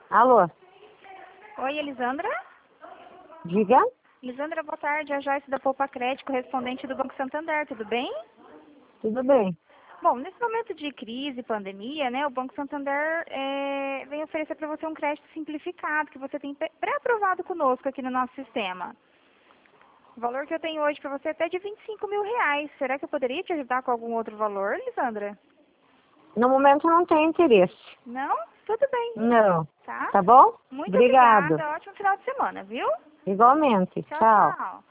Alô, Oi, Elisandra? diga? Elisandra, boa tarde. A Joyce da Poupa Crédito, correspondente do Banco Santander, tudo bem? Tudo bem? Bom, nesse momento de crise, pandemia, né, o Banco Santander vem oferecer para você um crédito simplificado, que você tem pré-aprovado conosco aqui no nosso sistema. O valor que eu tenho hoje para você é até de R$ 25.000. Será que eu poderia te ajudar com algum outro valor, Elisandra? No momento não tenho interesse. Não? Tudo bem, Não. tá? Tá bom? Muito Obrigado. obrigada. Ótimo final de semana, viu? Igualmente. Tchau, Tchau. tchau.